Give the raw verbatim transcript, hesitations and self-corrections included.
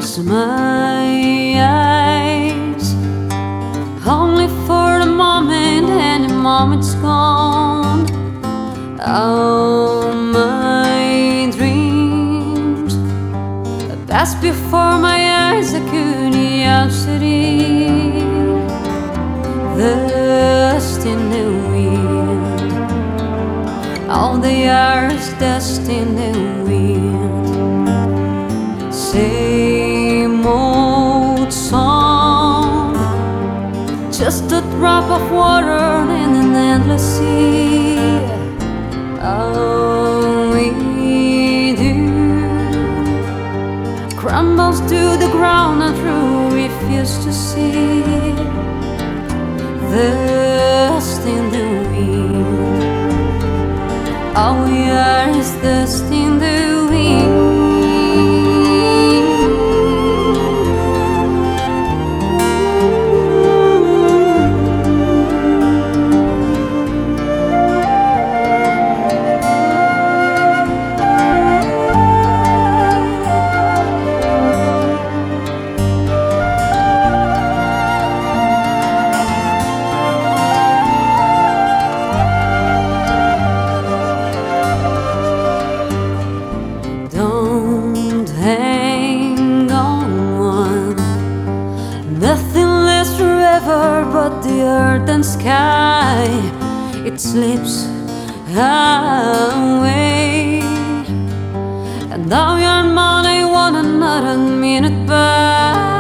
close my eyes, only for a moment, and the moment's gone. All my dreams passed before my eyes, a curiosity, dust in the wind. All they are is dust in the wind. Same old song, just a drop of water in an endless sea. All we do crumbles to the ground and through refuse to see. Dust in the wind. All we are is dust in the wind. Hang on, nothing lasts forever but the earth and sky. It slips away, and now you're mine, I want another minute by.